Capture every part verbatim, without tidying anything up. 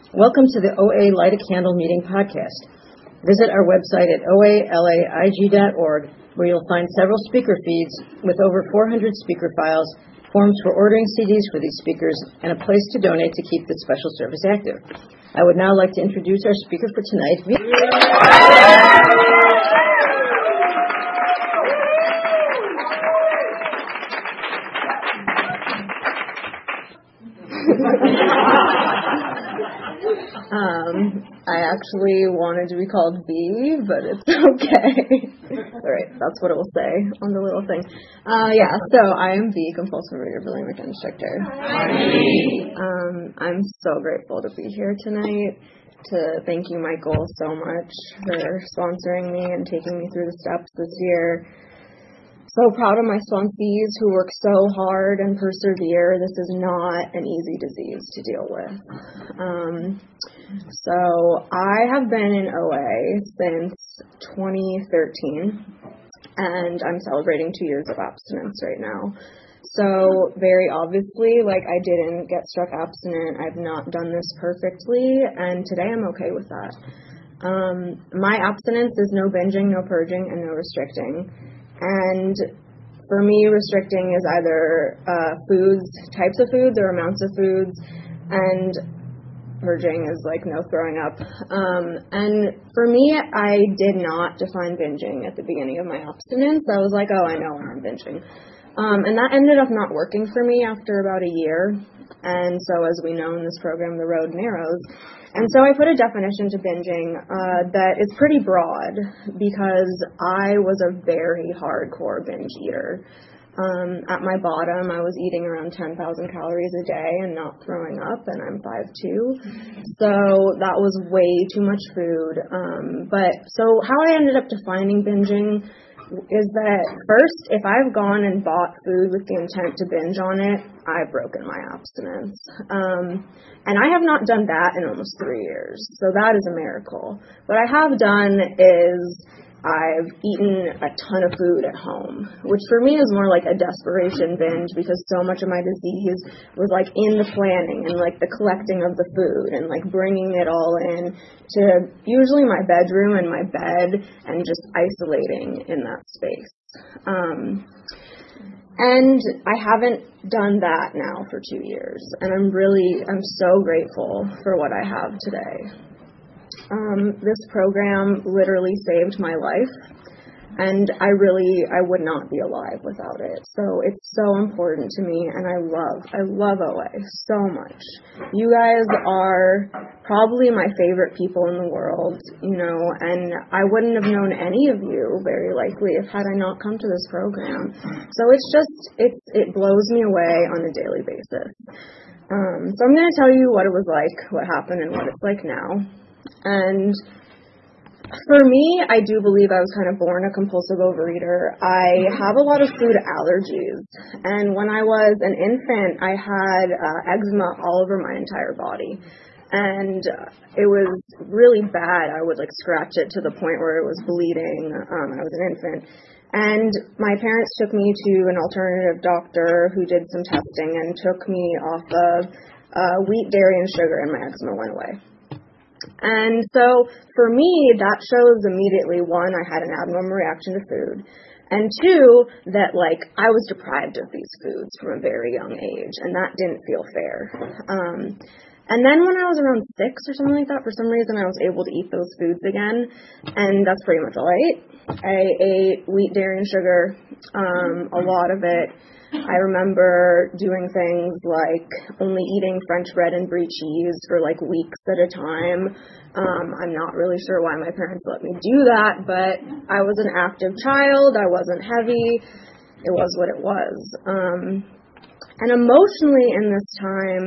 Welcome to the O A Light a Candle Meeting podcast. Visit our website at O A L A I G dot org, where you'll find several speaker feeds with over four hundred speaker files, forms for ordering C Ds for these speakers, and a place to donate to keep this special service active. I would now like to introduce our speaker for tonight. Um, I actually wanted to be called V, but it's okay. All right, that's what it will say on the little thing. Uh, yeah, so I am V, compulsive reader, billing return instructor. Um, I'm so grateful to be here tonight. To thank you, Michael, so much for sponsoring me and taking me through the steps this year. So proud of my sponsees who work so hard and persevere. This is not an easy disease to deal with. Um, so I have been in O A since twenty thirteen, and I'm celebrating two years of abstinence right now. So very obviously, like, I didn't get struck abstinent. I've not done this perfectly, and today I'm okay with that. Um, my abstinence is no binging, no purging, and no restricting. And for me, restricting is either uh, foods, types of foods, or amounts of foods, and purging is like no throwing up. Um, and for me, I did not define binging at the beginning of my abstinence. I was like, oh, I know when I'm binging. Um, and that ended up not working for me after about a year. And so, as we know in this program, the road narrows. And so I put a definition to binging uh, that is pretty broad, because I was a very hardcore binge eater. Um, at my bottom, I was eating around ten thousand calories a day and not throwing up, and I'm five two. So that was way too much food. Um, but so how I ended up defining binging is that, first, if I've gone and bought food with the intent to binge on it, I've broken my abstinence. Um, and I have not done that in almost three years, so that is a miracle. What I have done is I've eaten a ton of food at home, which for me is more like a desperation binge, because so much of my disease was like in the planning and like the collecting of the food and like bringing it all in to usually my bedroom and my bed and just isolating in that space. Um, and I haven't done that now for two years, and I'm really, I'm so grateful for what I have today. Um, this program literally saved my life, and I really, I would not be alive without it. So it's so important to me, and I love, I love O A so much. You guys are probably my favorite people in the world, you know, and I wouldn't have known any of you, very likely, if had I not come to this program. So it's just, it's, it blows me away on a daily basis. Um, so I'm going to tell you what it was like, what happened, and what it's like now. And for me, I do believe I was kind of born a compulsive overeater. I have a lot of food allergies. And when I was an infant, I had uh, eczema all over my entire body. And uh, it was really bad. I would like scratch it to the point where it was bleeding. Um, I was an infant. And my parents took me to an alternative doctor who did some testing and took me off of uh, wheat, dairy, and sugar, and my eczema went away. And so for me, that shows immediately, one, I had an abnormal reaction to food, and two, that like I was deprived of these foods from a very young age, and that didn't feel fair. Um, and then when I was around six or something like that, for some reason I was able to eat those foods again, and that's pretty much all I ate. I ate wheat, dairy, and sugar, um, a lot of it. I remember doing things like only eating French bread and brie cheese for like weeks at a time. Um, I'm not really sure why my parents let me do that, but I was an active child. I wasn't heavy. It was what it was. Um, and emotionally in this time,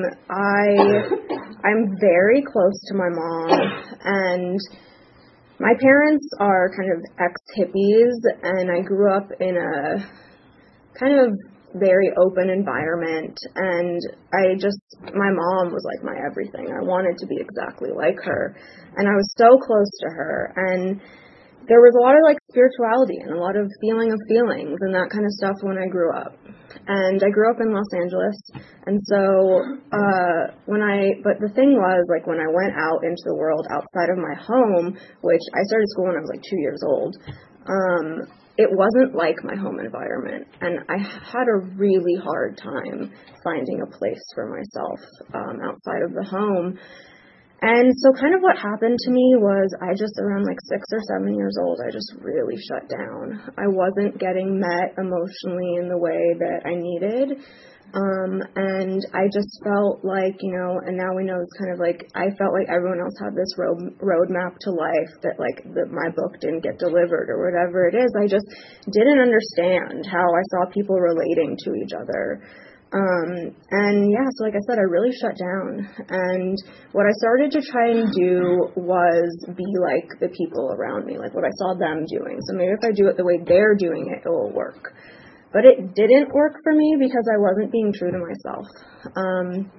I, I'm very close to my mom, and my parents are kind of ex-hippies, and I grew up in a kind of very open environment, and I just, my mom was like my everything. I wanted to be exactly like her, and I was so close to her, and there was a lot of like spirituality and a lot of feeling of feelings and that kind of stuff when I grew up. And I grew up in Los Angeles, and so uh, when I, but the thing was, like, when I went out into the world outside of my home, which I started school when I was like two years old, um, it wasn't like my home environment, and I had a really hard time finding a place for myself um, outside of the home. And so kind of what happened to me was I just, around like six or seven years old, I just really shut down. I wasn't getting met emotionally in the way that I needed. Um, and I just felt like, you know, and now we know it's kind of like, I felt like everyone else had this road roadmap to life that like that my book didn't get delivered or whatever it is. I just didn't understand how I saw people relating to each other. Um, and yeah, so like I said, I really shut down, and what I started to try and do was be like the people around me, like what I saw them doing. So maybe if I do it the way they're doing it, it will work. But it didn't work for me because I wasn't being true to myself. Um,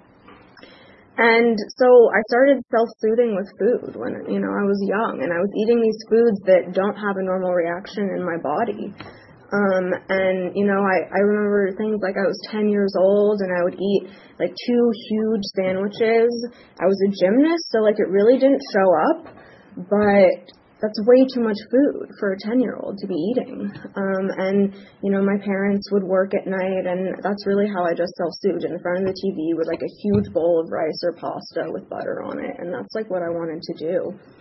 and so I started self-soothing with food when, you know, I was young, and I was eating these foods that don't have a normal reaction in my body. Um, and, you know, I, I remember things like I was ten years old and I would eat like two huge sandwiches. I was a gymnast, so like it really didn't show up, but that's way too much food for a ten-year-old to be eating. Um, and, you know, my parents would work at night, and that's really how I just self-soothed in front of the T V with like a huge bowl of rice or pasta with butter on it. And that's like what I wanted to do.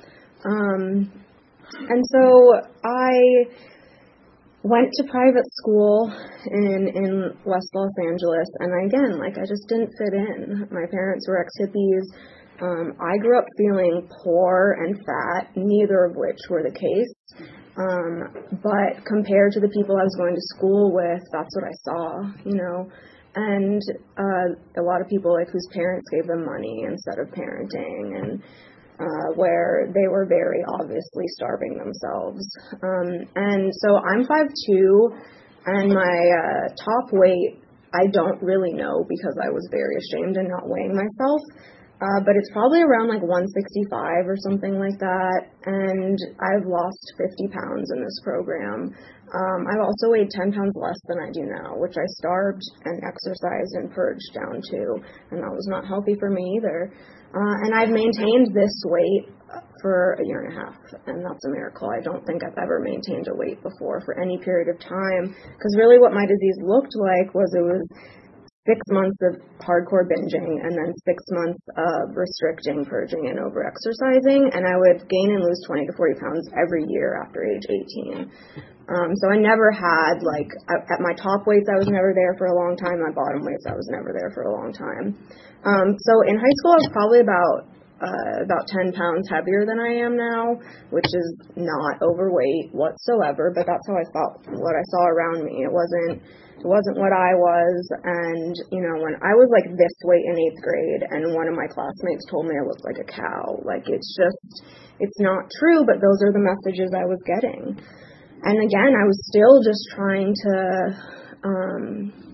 Um, and so I went to private school in, in West Los Angeles, and again, like, I just didn't fit in. My parents were ex-hippies. Um, I grew up feeling poor and fat, neither of which were the case. Um, but compared to the people I was going to school with, that's what I saw, you know. And uh, a lot of people, like, whose parents gave them money instead of parenting, and Uh, where they were very obviously starving themselves. Um, and so I'm five two, and my uh, top weight, I don't really know because I was very ashamed and not weighing myself, uh, but it's probably around like one sixty-five or something like that, and I've lost fifty pounds in this program. Um, I've also weighed ten pounds less than I do now, which I starved and exercised and purged down to, and that was not healthy for me either. Uh, and I've maintained this weight for a year and a half, and that's a miracle. I don't think I've ever maintained a weight before for any period of time, because really what my disease looked like was it was six months of hardcore binging and then six months of restricting, purging, and over-exercising, and I would gain and lose twenty to forty pounds every year after age eighteen. Um, so I never had, like, at my top weights, I was never there for a long time. My bottom weights, I was never there for a long time. Um, so in high school, I was probably about uh, about ten pounds heavier than I am now, which is not overweight whatsoever, but that's how I felt, what I saw around me. It wasn't, it wasn't what I was, and, you know, when I was, like, this weight in eighth grade, and one of my classmates told me I looked like a cow, like, it's just, it's not true, but those are the messages I was getting. And again, I was still just trying to um,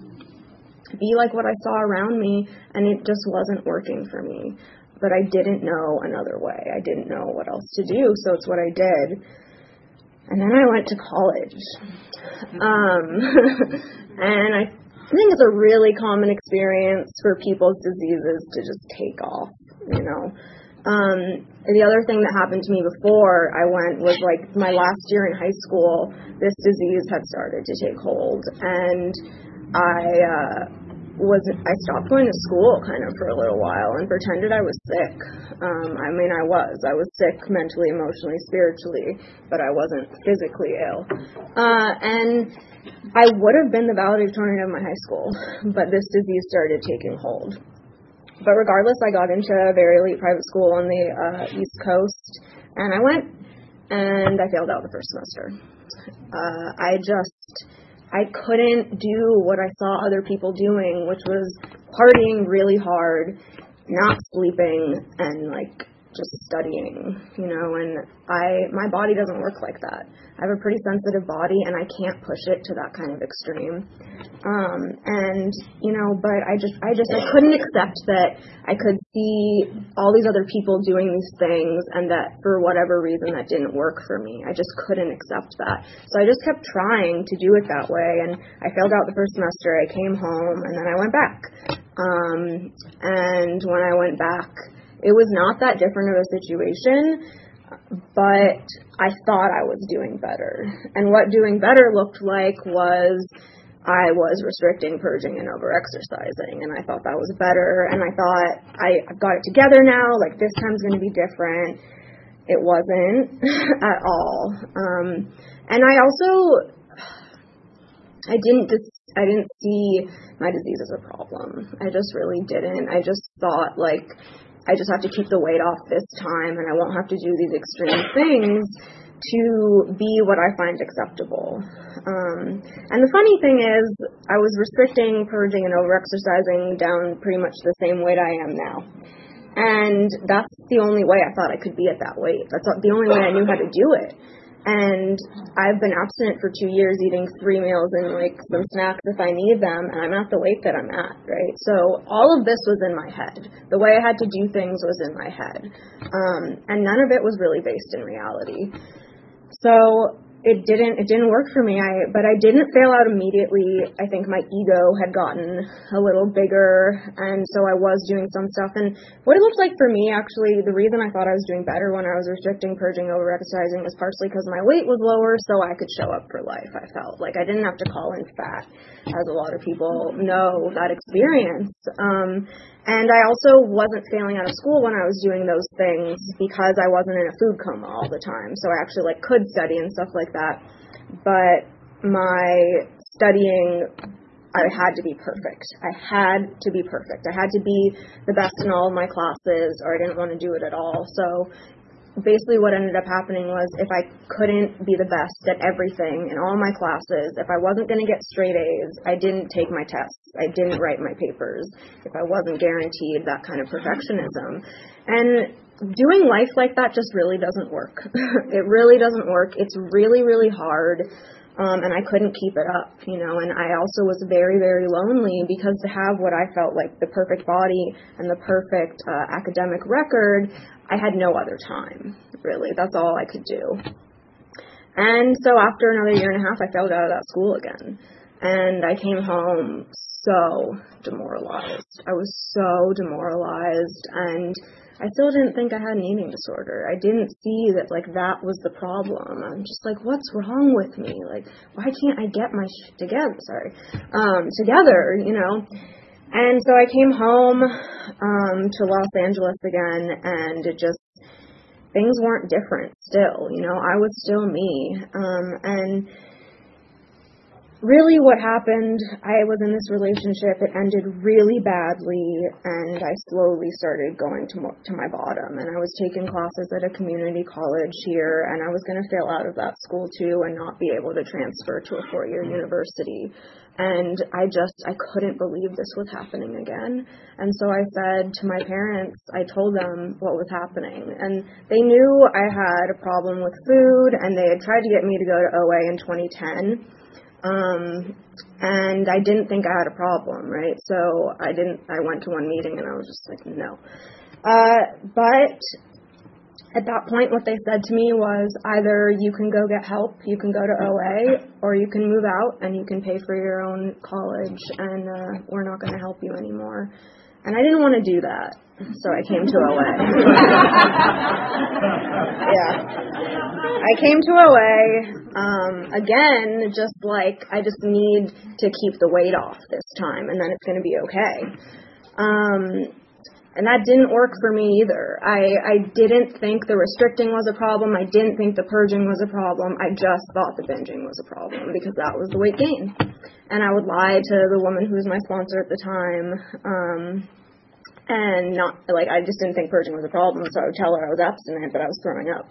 be like what I saw around me, and it just wasn't working for me. But I didn't know another way. I didn't know what else to do, so it's what I did. And then I went to college. Um, and I think it's a really common experience for people's diseases to just take off, you know. Um, the other thing that happened to me before I went was, like, my last year in high school, this disease had started to take hold, and I uh, was I stopped going to school kind of for a little while and pretended I was sick. Um, I mean, I was. I was sick mentally, emotionally, spiritually, but I wasn't physically ill. Uh, and I would have been the valedictorian of my high school, but this disease started taking hold. But regardless, I got into a very elite private school on the uh, East Coast, and I went, and I failed out the first semester. Uh, I just, I couldn't do what I saw other people doing, which was partying really hard, not sleeping, and, like, just studying, you know, and I, my body doesn't work like that. I have a pretty sensitive body, and I can't push it to that kind of extreme. Um, and, you know, but I just, I just, I couldn't accept that I could see all these other people doing these things, and that for whatever reason that didn't work for me. I just couldn't accept that. So I just kept trying to do it that way, and I failed out the first semester. I came home, and then I went back. Um, and when I went back, it was not that different of a situation, but I thought I was doing better. And what doing better looked like was I was restricting, purging, and over-exercising, and I thought that was better, and I thought, I, I've got it together now, like, this time's going to be different. It wasn't at all. Um, and I also, I didn't just, I didn't see my disease as a problem. I just really didn't. I just thought, like, I just have to keep the weight off this time, and I won't have to do these extreme things to be what I find acceptable. Um, and the funny thing is, I was restricting, purging, and over-exercising down pretty much the same weight I am now. And that's the only way I thought I could be at that weight. That's the only way I knew how to do it. And I've been abstinent for two years, eating three meals and, like, some snacks if I need them, and I'm at the weight that I'm at, right? So all of this was in my head. The way I had to do things was in my head. Um, and none of it was really based in reality. So it didn't it didn't work for me. I but I didn't fail out immediately. I think my ego had gotten a little bigger, and so I was doing some stuff. And what it looked like for me, actually, the reason I thought I was doing better when I was restricting, purging, over-exercising was partially because my weight was lower, so I could show up for life. I felt like I didn't have to call in fat, as a lot of people know that experience. Um, And I also wasn't failing out of school when I was doing those things because I wasn't in a food coma all the time. So I actually like could study and stuff like that. But my studying, I had to be perfect. I had to be perfect. I had to be the best in all of my classes, or I didn't want to do it at all. So basically what ended up happening was if I couldn't be the best at everything in all my classes, if I wasn't going to get straight A's, I didn't take my tests. I didn't write my papers if I wasn't guaranteed that kind of perfectionism. And doing life like that just really doesn't work. It really doesn't work. It's really, really hard. Um, and I couldn't keep it up, you know, and I also was very, very lonely because to have what I felt like the perfect body and the perfect uh, academic record, I had no other time, really. That's all I could do. And so after another year and a half, I failed out of that school again. And I came home so demoralized. I was so demoralized, and I still didn't think I had an eating disorder. I didn't see that, like, that was the problem. I'm just like, what's wrong with me? Like, why can't I get my shit together? Sorry. Um, together, you know? And so I came home um, to Los Angeles again, and it just, things weren't different still, you know? I was still me. Um, and really what happened, I was in this relationship, it ended really badly, and I slowly started going to, mo- to my bottom, and I was taking classes at a community college here, and I was going to fail out of that school too and not be able to transfer to a four-year university, and I just, I couldn't believe this was happening again. And so I said to my parents, I told them what was happening, and they knew I had a problem with food, and they had tried to get me to go to O A in twenty ten. Um, and I didn't think I had a problem, right? So I didn't, I went to one meeting and I was just like, no. Uh, but at that point, what they said to me was either you can go get help, you can go to O A, or you can move out and you can pay for your own college, and uh, we're not going to help you anymore. And I didn't want to do that, so I came to O A. Yeah. I came to O A, um, again, just like, I just need to keep the weight off this time, and then it's going to be okay. Um, and that didn't work for me either. I, I didn't think the restricting was a problem. I didn't think the purging was a problem. I just thought the binging was a problem because that was the weight gain. And I would lie to the woman who was my sponsor at the time, um, and not, like, I just didn't think purging was a problem, so I would tell her I was abstinent, but I was throwing up.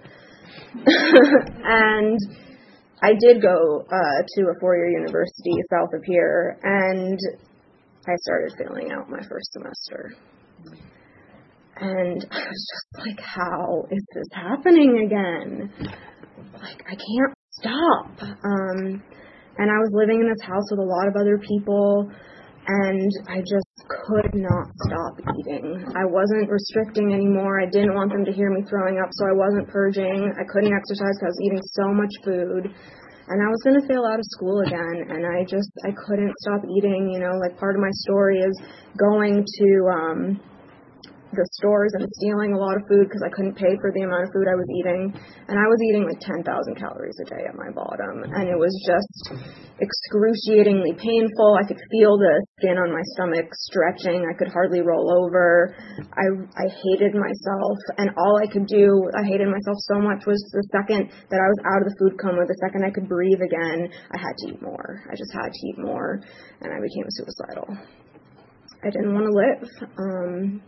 And I did go uh, to a four-year university south of here, and I started failing out my first semester. And I was just like, how is this happening again? Like, I can't stop. Um, and I was living in this house with a lot of other people, and I just could not stop eating. I wasn't restricting anymore. I didn't want them to hear me throwing up, so I wasn't purging. I couldn't exercise because I was eating so much food. And I was going to fail out of school again, and I just, I couldn't stop eating. You know, like, part of my story is going to um, the stores and stealing a lot of food because I couldn't pay for the amount of food I was eating. And I was eating like ten thousand calories a day at my bottom, and it was just excruciatingly painful. I could feel the skin on my stomach stretching. I could hardly roll over. I, I hated myself, and all I could do, I hated myself so much, was the second that I was out of the food coma, the second I could breathe again, I had to eat more. I just had to eat more, and I became suicidal. I didn't want to live. Um,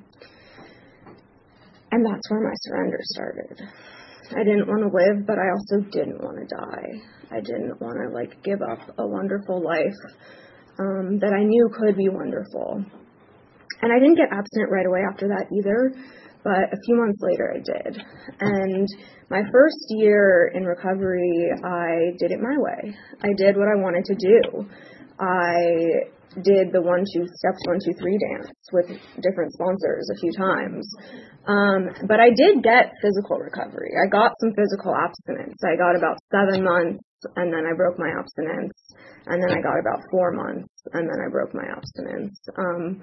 And that's where my surrender started. I didn't want to live, but I also didn't want to die. I didn't want to, like, give up a wonderful life um, that I knew could be wonderful. And I didn't get abstinent right away after that either, but a few months later I did. And my first year in recovery, I did it my way. I did what I wanted to do. I did the one, two, steps one, two, three dance with different sponsors a few times. Um, but I did get physical recovery. I got some physical abstinence. I got about seven months, and then I broke my abstinence. And then I got about four months, and then I broke my abstinence. Um,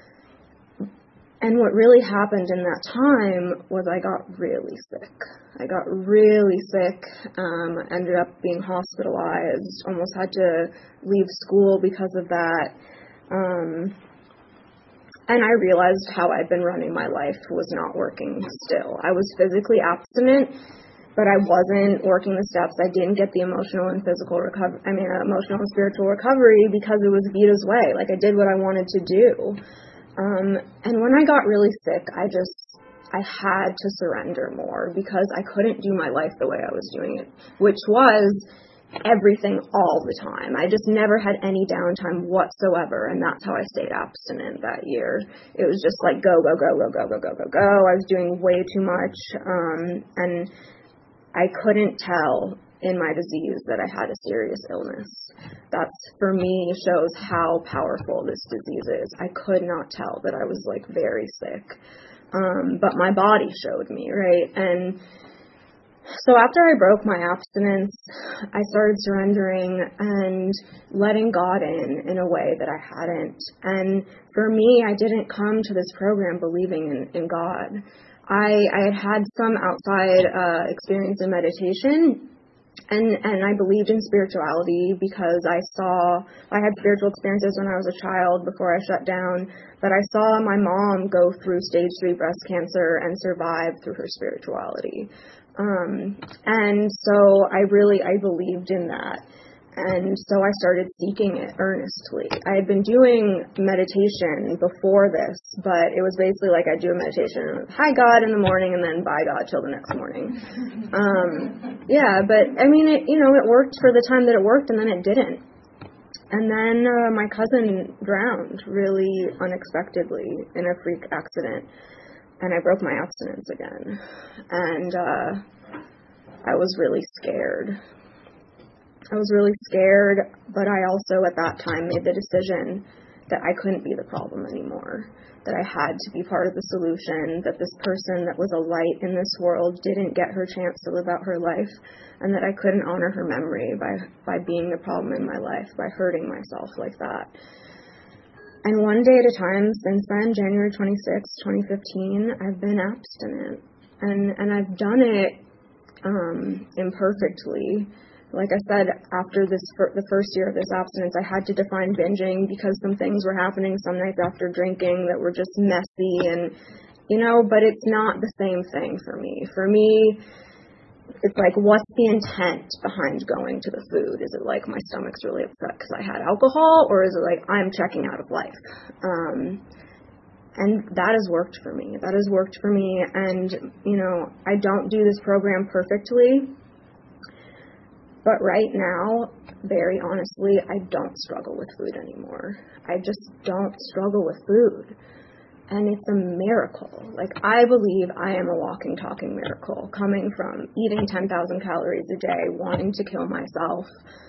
and what really happened in that time was I got really sick. I got really sick, um, ended up being hospitalized, almost had to leave school because of that. Um, and I realized how I'd been running my life was not working still. I was physically abstinent, but I wasn't working the steps. I didn't get the emotional and physical recovery, I mean, uh, emotional and spiritual recovery because it was Vita's way. Like, I did what I wanted to do. Um, and when I got really sick, I just, I had to surrender more because I couldn't do my life the way I was doing it, which was everything all the time. I just never had any downtime whatsoever, and that's how I stayed abstinent that year. It was just like go, go, go, go, go, go, go, go, go. I was doing way too much, um, and I couldn't tell in my disease that I had a serious illness. That's, for me, shows how powerful this disease is. I could not tell that I was, like, very sick. Um, but my body showed me, right? And so after I broke my abstinence, I started surrendering and letting God in in a way that I hadn't. And for me, I didn't come to this program believing in, in God. I, I had had some outside uh, experience in meditation, and, and I believed in spirituality because I saw, I had spiritual experiences when I was a child before I shut down, but I saw my mom go through stage three breast cancer and survive through her spirituality. Um, and so I really, I believed in that. And so I started seeking it earnestly. I had been doing meditation before this, but it was basically like I'd do a meditation, hi God in the morning, and then bye God till the next morning. Um, yeah, but I mean, it, you know, it worked for the time that it worked, and then it didn't. And then uh, my cousin drowned really unexpectedly in a freak accident, and I broke my abstinence again. And uh, I was really scared. I was really scared, but I also at that time made the decision that I couldn't be the problem anymore, that I had to be part of the solution, that this person that was a light in this world didn't get her chance to live out her life, and that I couldn't honor her memory by, by being the problem in my life, by hurting myself like that. And one day at a time since then, January twenty-sixth, twenty fifteen, I've been abstinent, and, and I've done it um, imperfectly. Like I said, after this, the first year of this abstinence, I had to define binging because some things were happening some nights after drinking that were just messy and, you know, but it's not the same thing for me. For me, it's like, what's the intent behind going to the food? Is it like my stomach's really upset because I had alcohol, or is it like I'm checking out of life? Um, and that has worked for me. That has worked for me. And, you know, I don't do this program perfectly. But right now, very honestly, I don't struggle with food anymore. I just don't struggle with food. And it's a miracle. Like, I believe I am a walking, talking miracle, coming from eating ten thousand calories a day, wanting to kill myself,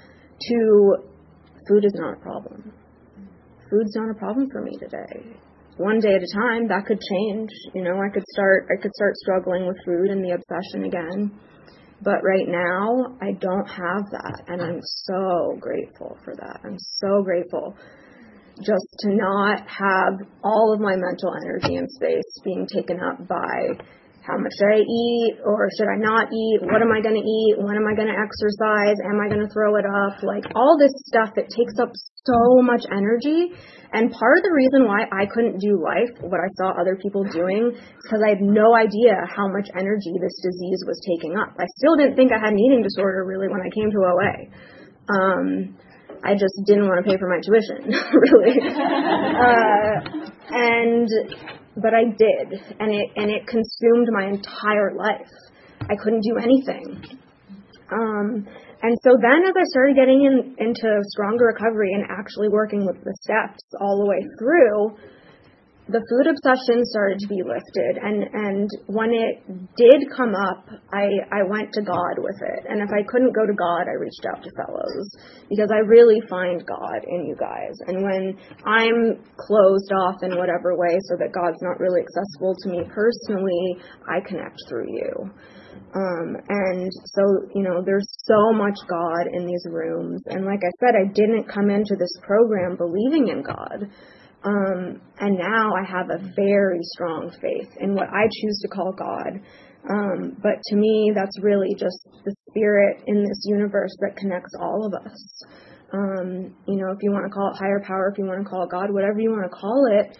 to food is not a problem. Food's not a problem for me today. One day at a time, that could change. You know, I could start, I could start struggling with food and the obsession again. But right now, I don't have that. And I'm so grateful for that. I'm so grateful just to not have all of my mental energy and space being taken up by how much should I eat or should I not eat? What am I going to eat? When am I going to exercise? Am I going to throw it up? Like, all this stuff that takes up so much energy. And part of the reason why I couldn't do life, what I saw other people doing, is because I had no idea how much energy this disease was taking up. I still didn't think I had an eating disorder really when I came to O A. Um, I just didn't want to pay for my tuition, really. Uh, and, but I did, and it, and it consumed my entire life. I couldn't do anything. Um, and so then as I started getting in, into stronger recovery and actually working with the steps all the way through, the food obsession started to be lifted. And, and when it did come up, I, I went to God with it. And if I couldn't go to God, I reached out to fellows, because I really find God in you guys. And when I'm closed off in whatever way so that God's not really accessible to me personally, I connect through you. Um, and so, you know, there's so much God in these rooms. And like I said, I didn't come into this program believing in God. Um, and now I have a very strong faith in what I choose to call God. Um, but to me, that's really just the spirit in this universe that connects all of us. Um, you know, if you want to call it higher power, if you want to call it God, whatever you want to call it.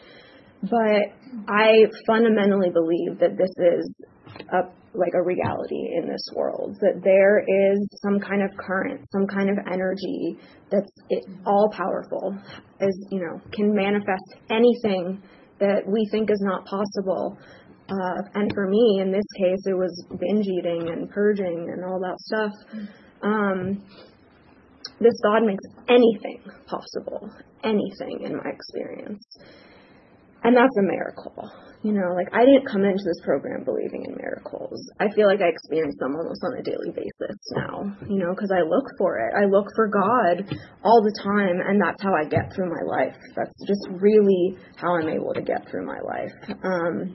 But I fundamentally believe that this is a like a reality in this world, that there is some kind of current, some kind of energy that's it, all powerful, is, you know, can manifest anything that we think is not possible. Uh, and for me, in this case, it was binge eating and purging and all that stuff. Um, this God makes anything possible, anything in my experience. And that's a miracle. You know, like, I didn't come into this program believing in miracles. I feel like I experience them almost on a daily basis now, you know, because I look for it. I look for God all the time, and that's how I get through my life. That's just really how I'm able to get through my life. Um,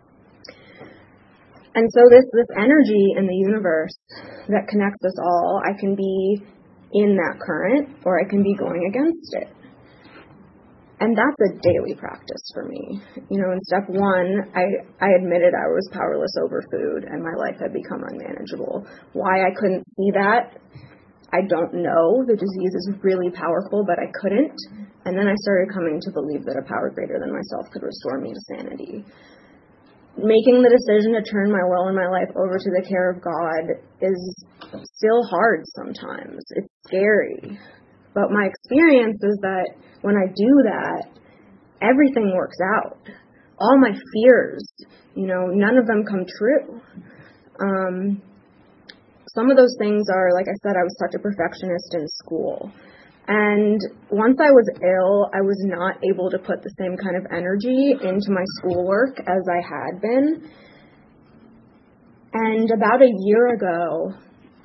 and so this, this energy in the universe that connects us all, I can be in that current, or I can be going against it. And that's a daily practice for me. You know, in step one, I, I admitted I was powerless over food and my life had become unmanageable. Why I couldn't see that, I don't know. The disease is really powerful, but I couldn't. And then I started coming to believe that a power greater than myself could restore me to sanity. Making the decision to turn my will and my life over to the care of God is still hard sometimes. It's scary. But my experience is that when I do that, everything works out. All my fears, you know, none of them come true. Um, some of those things are, like I said, I was such a perfectionist in school. And once I was ill, I was not able to put the same kind of energy into my schoolwork as I had been. And about a year ago,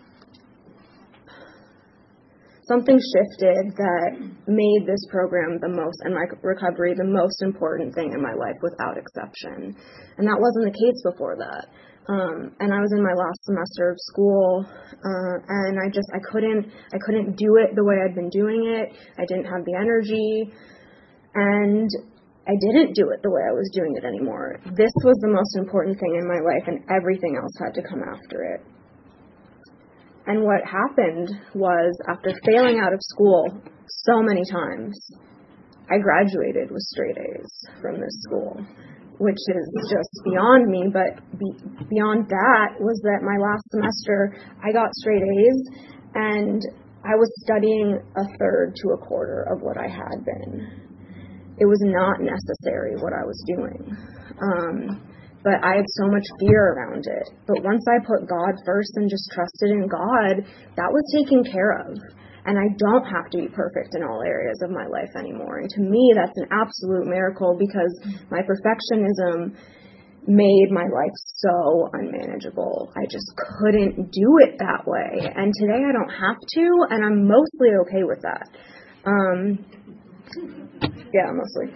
something shifted that made this program the most, and my recovery, the most important thing in my life without exception. And that wasn't the case before that. Um, and I was in my last semester of school, uh, and I just, I couldn't, I couldn't do it the way I'd been doing it. I didn't have the energy, and I didn't do it the way I was doing it anymore. This was the most important thing in my life, and everything else had to come after it. And what happened was, after failing out of school so many times, I graduated with straight A's from this school, which is just beyond me. But be, beyond that was that my last semester, I got straight A's, and I was studying a third to a quarter of what I had been. It was not necessary what I was doing. Um, But I had so much fear around it. But once I put God first and just trusted in God, that was taken care of. and I don't have to be perfect in all areas of my life anymore. And to me, that's an absolute miracle, because my perfectionism made my life so unmanageable. I just couldn't do it that way. And today I don't have to, and I'm mostly okay with that. Um, yeah, mostly.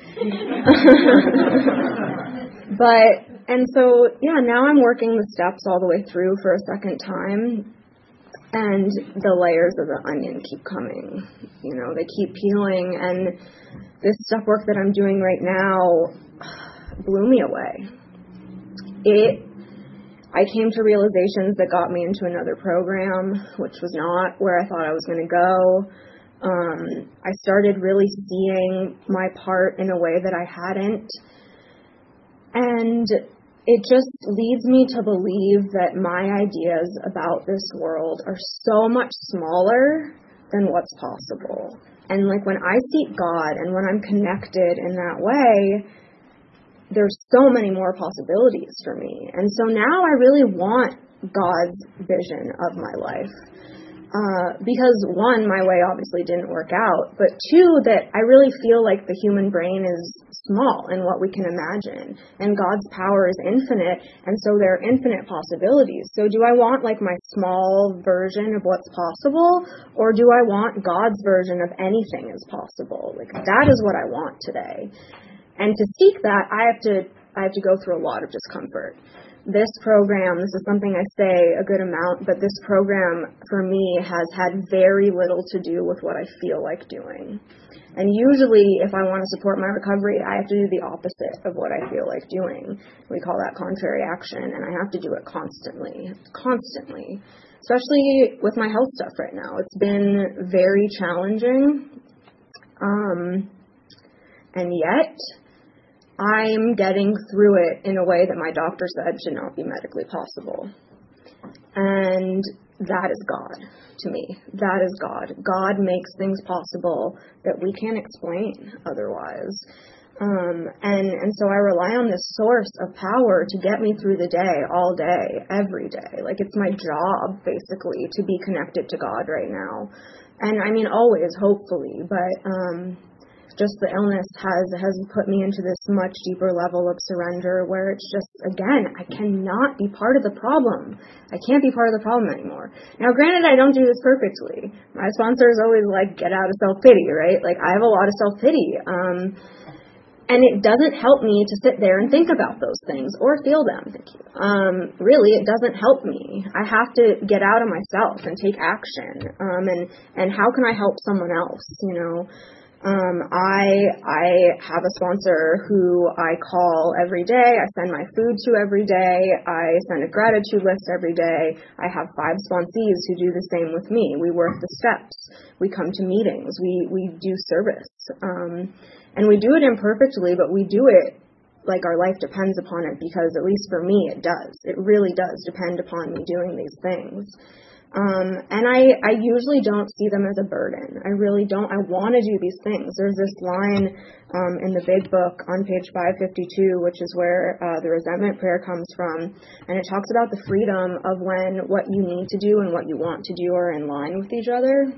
But, and so, yeah, now I'm working the steps all the way through for a second time, and the layers of the onion keep coming. You know, they keep peeling, and this step work that I'm doing right now blew me away. It, I came to realizations that got me into another program, which was not where I thought I was going to go. Um, I started really seeing my part in a way that I hadn't. And it just leads me to believe that my ideas about this world are so much smaller than what's possible. And like when I seek God and when I'm connected in that way, there's so many more possibilities for me. And so now I really want God's vision of my life. Uh, because one, my way obviously didn't work out, but two, that I really feel like the human brain is small in what we can imagine, and God's power is infinite, and so there are infinite possibilities. So do I want like my small version of what's possible, or do I want God's version of anything is possible? Like that is what I want today. And to seek that, I have to I have to go through a lot of discomfort. This program, this is something I say a good amount, but this program for me has had very little to do with what I feel like doing. And usually if I want to support my recovery, I have to do the opposite of what I feel like doing. We call that contrary action, and I have to do it constantly, constantly, especially with my health stuff right now. It's been very challenging, um, and yet I'm getting through it in a way that my doctor said should not be medically possible. And that is God to me. That is God. God makes things possible that we can't explain otherwise. Um, and, and so I rely on this source of power to get me through the day, all day, every day. Like it's my job, basically, to be connected to God right now. And I mean, always, hopefully, but um, just the illness has has put me into this much deeper level of surrender where it's just, again, I cannot be part of the problem. I can't be part of the problem anymore. Now, granted, I don't do this perfectly. My sponsor is always like, get out of self-pity, right? Like, I have a lot of self-pity. Um, and it doesn't help me to sit there and think about those things or feel them. Thank you. Um, really, it doesn't help me. I have to get out of myself and take action. Um, and, and how can I help someone else, you know? Um, I I have a sponsor who I call every day. I send my food to every day. I send a gratitude list every day. I have five sponsees who do the same with me. We work the steps. We come to meetings. We we do service. Um, and we do it imperfectly, but we do it like our life depends upon it, because at least for me it does. It really does depend upon me doing these things. Um, and I, I usually don't see them as a burden. I really don't. I want to do these things. There's this line um, in the big book on page five fifty-two, which is where uh, the resentment prayer comes from. And it talks about the freedom of when what you need to do and what you want to do are in line with each other.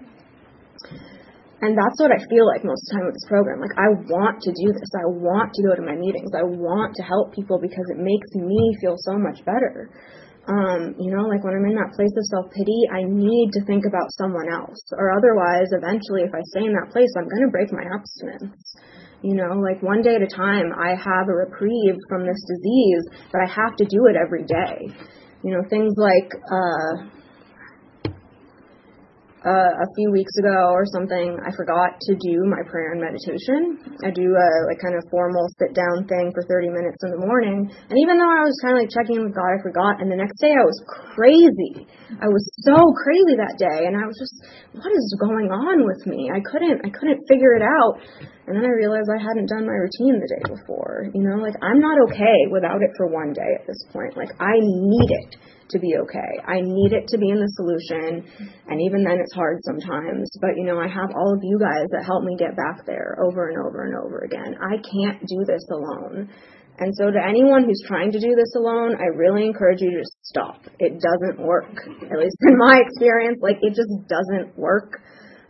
And that's what I feel like most of the time with this program. Like, I want to do this. I want to go to my meetings. I want to help people because it makes me feel so much better. Um, you know, like when I'm in that place of self-pity, I need to think about someone else. Or otherwise, eventually, if I stay in that place, I'm going to break my abstinence. You know, like one day at a time, I have a reprieve from this disease, but I have to do it every day. You know, things like uh, uh, a few weeks ago or something, I forgot to do my prayer and meditation. I do a like kind of formal sit-down thing for thirty minutes in the morning. And even though I was kind of like checking in with God, I forgot. And the next day I was crazy. I was so crazy that day. And I was just, what is going on with me? I couldn't, I couldn't figure it out. And then I realized I hadn't done my routine the day before. You know, like I'm not okay without it for one day at this point. Like I need it to be okay. I need it to be in the solution. And even then it's hard sometimes. But, you know, I have all of you guys that help me get back there over and over and over again. I can't do this alone. And so to anyone who's trying to do this alone, I really encourage you to just stop. It doesn't work. At least in my experience, like it just doesn't work.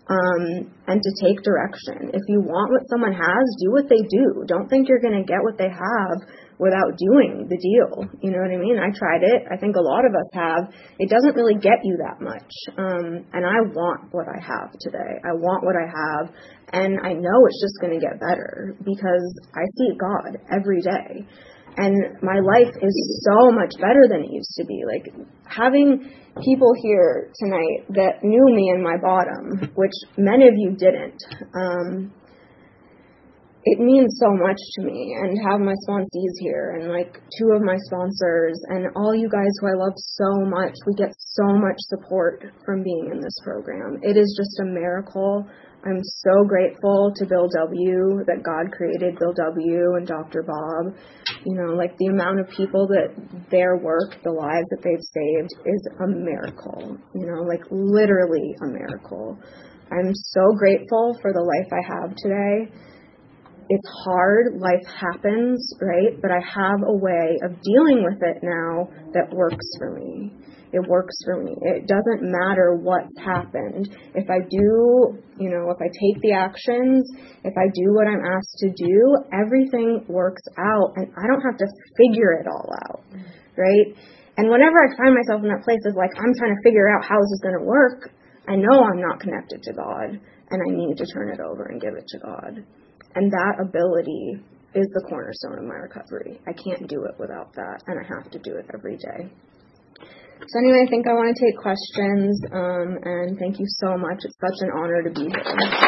um, and to take direction. If you want what someone has, do what they do. Don't think you're going to get what they have without doing the deal. You know what I mean? I tried it. I think a lot of us have. It doesn't really get you that much. Um, and I want what I have today. I want what I have. And I know it's just going to get better because I see God every day. And my life is so much better than it used to be. Like, having people here tonight that knew me in my bottom, which many of you didn't, um, it means so much to me. And have my sponsees here and, like, two of my sponsors and all you guys who I love so much. We get so much support from being in this program. It is just a miracle. I'm so grateful to Bill W., that God created Bill W. and Doctor Bob. You know, like, the amount of people that their work, the lives that they've saved is a miracle. You know, like, literally a miracle. I'm so grateful for the life I have today. It's hard. Life happens, right? But I have a way of dealing with it now that works for me. It works for me. It doesn't matter what's happened. If I do, you know, if I take the actions, if I do what I'm asked to do, everything works out and I don't have to figure it all out, right? And whenever I find myself in that place of like, I'm trying to figure out how this is going to work, I know I'm not connected to God and I need to turn it over and give it to God. And that ability is the cornerstone of my recovery. I can't do it without that, and I have to do it every day. So anyway, I think I want to take questions, um, and thank you so much. It's such an honor to be here.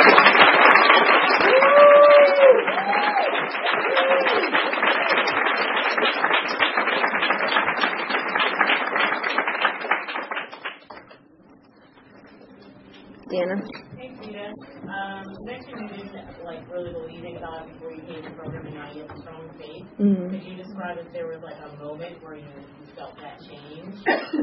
Deanna? Hey, Rita. Um, you mentioned you didn't like really believe in God before you came to the program, and now you have a strong faith. Mm-hmm. Could you describe if there was like a moment where you, you felt that change?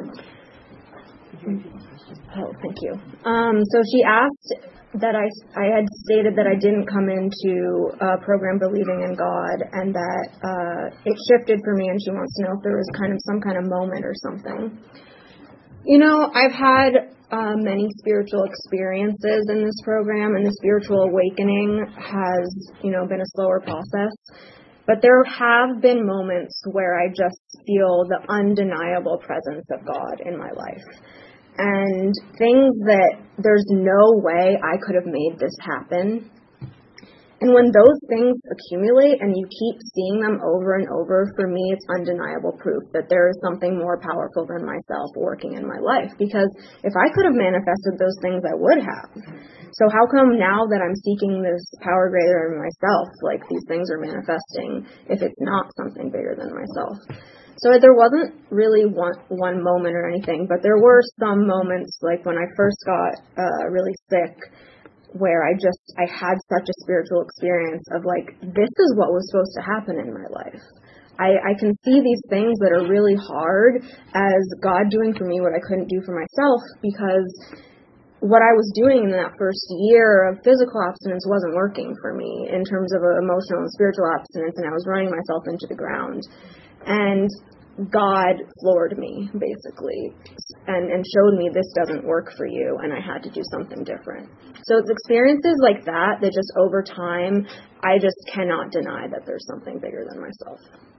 Oh, thank you. Um, so she asked that I, I had stated that I didn't come into a program believing in God, and that uh, it shifted for me, and she wants to know if there was kind of some kind of moment or something. You know, I've had uh, many spiritual experiences in this program, and the spiritual awakening has, you know, been a slower process. But there have been moments where I just feel the undeniable presence of God in my life. And things that there's no way I could have made this happen. And when those things accumulate and you keep seeing them over and over, for me, it's undeniable proof that there is something more powerful than myself working in my life. Because if I could have manifested those things, I would have. So how come now that I'm seeking this power greater than myself, like these things are manifesting, if it's not something bigger than myself? So there wasn't really one, one moment or anything, but there were some moments, like when I first got uh, really sick, where I just, I had such a spiritual experience of like, this is what was supposed to happen in my life. I, I can see these things that are really hard as God doing for me what I couldn't do for myself, because what I was doing in that first year of physical abstinence wasn't working for me in terms of emotional and spiritual abstinence, and I was running myself into the ground. And God floored me, basically, and, and showed me this doesn't work for you, and I had to do something different. So it's experiences like that that just over time, I just cannot deny that there's something bigger than myself.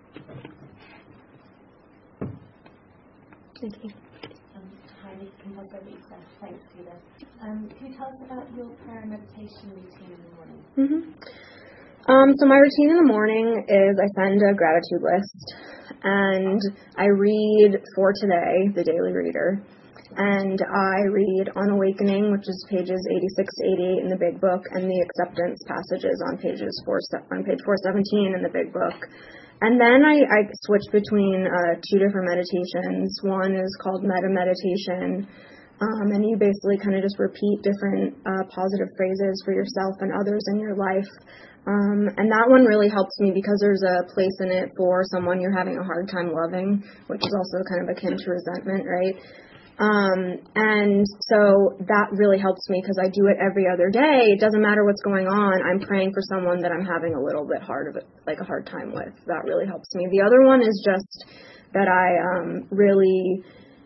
Thank you. Um, hi, Compulsive Lisa. Thanks, Rita. Um, can you tell us about your prayer and meditation routine in the morning? Mm-hmm. Um, so my routine in the morning is I send a gratitude list, and I read For Today, the Daily Reader, and I read On Awakening, which is pages eighty-six to eighty-eight in the Big Book, and the acceptance passages on pages four, on page four seventeen in the Big Book. And then I, I switch between uh, two different meditations. One is called Metta Meditation, um, and you basically kind of just repeat different uh, positive phrases for yourself and others in your life. Um, and that one really helps me because there's a place in it for someone you're having a hard time loving, which is also kind of akin to resentment, right? Um, and so that really helps me because I do it every other day. It doesn't matter what's going on. I'm praying for someone that I'm having a little bit hard of it, like a hard time with. That really helps me. The other one is just that I um, really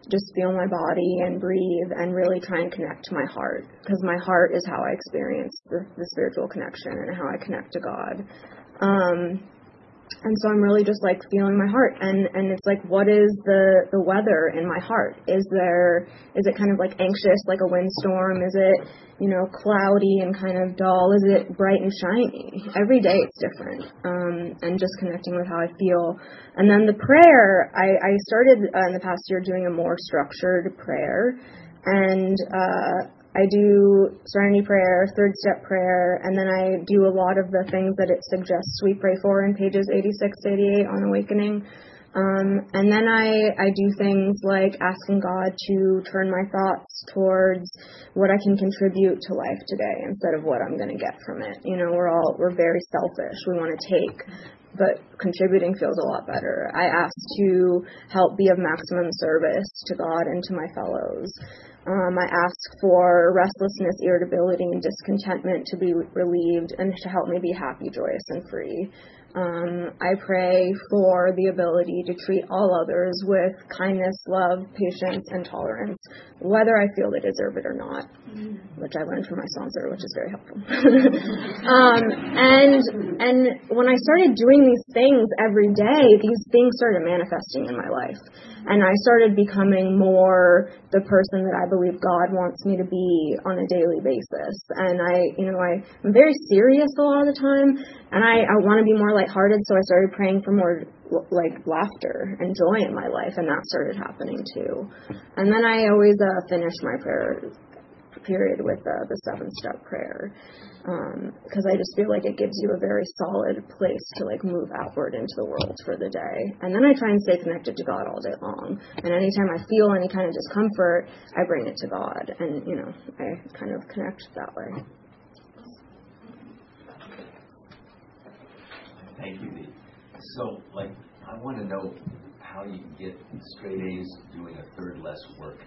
just feel my body and breathe and really try and connect to my heart, because my heart is how I experience the, the spiritual connection and how I connect to God. Um, and so I'm really just like feeling my heart, and, and it's like, what is the, the weather in my heart? Is there, is it kind of like anxious, like a windstorm? Is it, you know, cloudy and kind of dull? Is it bright and shiny? Every day it's different. Um, and just connecting with how I feel. And then the prayer, I, I started uh, in the past year doing a more structured prayer, and, uh, I do Serenity Prayer, Third Step Prayer, and then I do a lot of the things that it suggests we pray for in pages eighty-six to eighty-eight on Awakening. Um, and then I, I do things like asking God to turn my thoughts towards what I can contribute to life today instead of what I'm going to get from it. You know, we're all, we're very selfish. We want to take, but contributing feels a lot better. I ask to help be of maximum service to God and to my fellows. Um, I ask for restlessness, irritability, and discontentment to be relieved and to help me be happy, joyous, and free. Um, I pray for the ability to treat all others with kindness, love, patience, and tolerance, whether I feel they deserve it or not, which I learned from my sponsor, which is very helpful. um, and and when I started doing these things every day, these things started manifesting in my life. And I started becoming more the person that I believe God wants me to be on a daily basis. And I, you know, I, I'm very serious a lot of the time, and I, I want to be more lighthearted, so I started praying for more, like, laughter and joy in my life, and that started happening too. And then I always uh, finish my prayer period with uh, the seven-step prayer, because um, I just feel like it gives you a very solid place to like move outward into the world for the day. And then I try and stay connected to God all day long. And anytime I feel any kind of discomfort, I bring it to God, and you know, I kind of connect that way. Thank you, Dee. So, like, I want to know how you can get straight A's doing a third less work.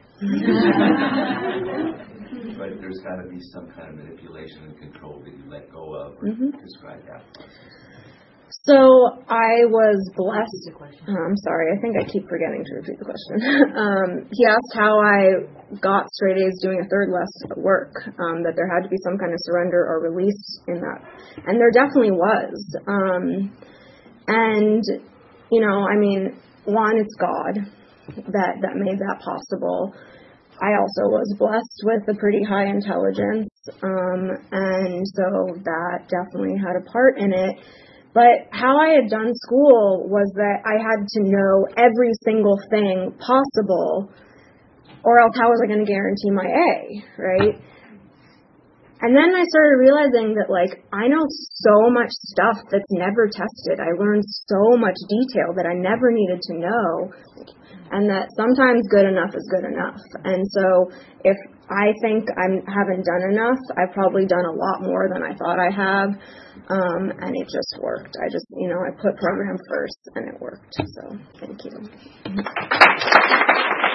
But there's got to be some kind of manipulation and control that you let go of, or mm-hmm. describe that process. So I was blessed. Oh, I'm sorry, I think I keep forgetting to repeat the question. um, he asked how I got straight A's doing a third less work, um, that there had to be some kind of surrender or release in that. And there definitely was. Um, and, you know, I mean, one, it's God that, that made that possible. I also was blessed with a pretty high intelligence, um, and so that definitely had a part in it. But how I had done school was that I had to know every single thing possible, or else how was I going to guarantee my A, right? And then I started realizing that, like, I know so much stuff that's never tested. I learned so much detail that I never needed to know, and that sometimes good enough is good enough. And so if I think I haven't done enough, I've probably done a lot more than I thought I have, um, and it just worked. I just, you know, I put program first, and it worked. So thank you.